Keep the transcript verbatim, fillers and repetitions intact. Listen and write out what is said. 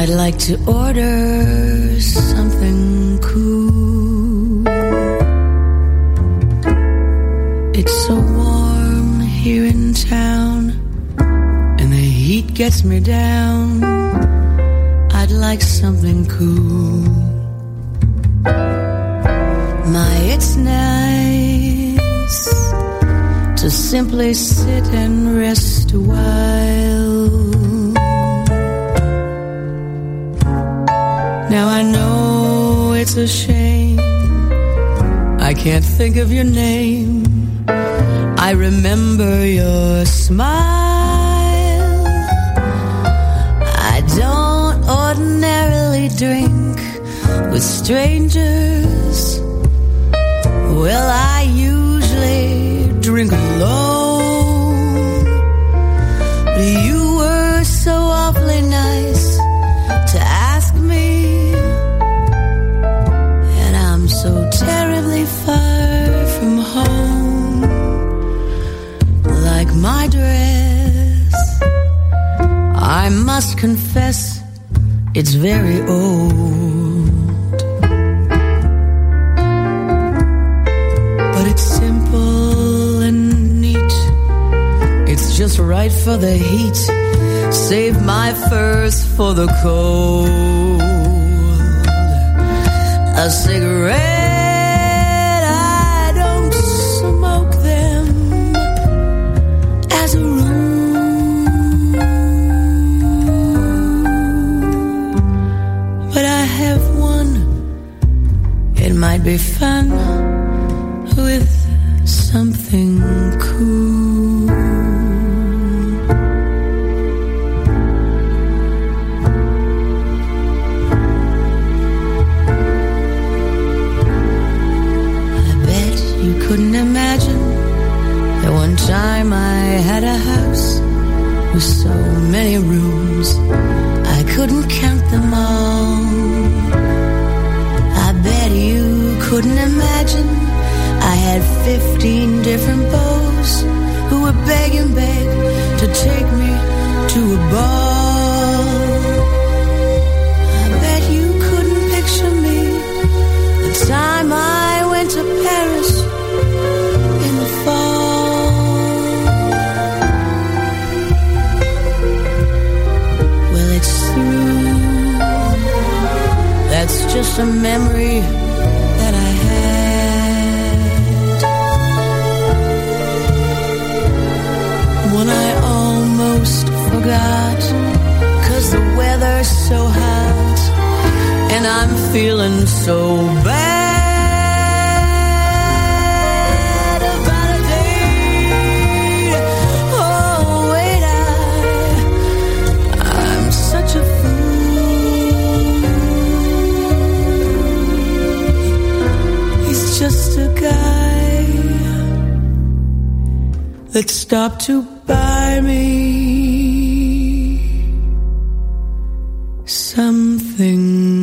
I'd like to order something cool. It's so warm here in town, and the heat gets me down. I'd like something cool. My, it's nice to simply sit and rest a while. Now I know it's a shame I can't think of your name. I remember your smile. I don't ordinarily drink with strangers. Well, I usually drink alone. But you were so awfully nice to ask me, and I'm so terribly far from home. Like my dress, I must confess, it's very old. But it's simple and neat, it's just right for the heat. Save my furs for the cold. A cigarette, I don't smoke them as a rule, but I have one. It might be fun with something cool. Couldn't imagine that one time I had a house with so many rooms I couldn't count them all. I bet you couldn't imagine I had fifteen different beaux who were begging, beg to take me to a ball. I bet you couldn't picture me the time I went to Paris in the fall. Well, it's through. That's just a memory that I had, one I almost forgot, 'cause the weather's so hot and I'm feeling so bad. Just a guy that stopped to buy me something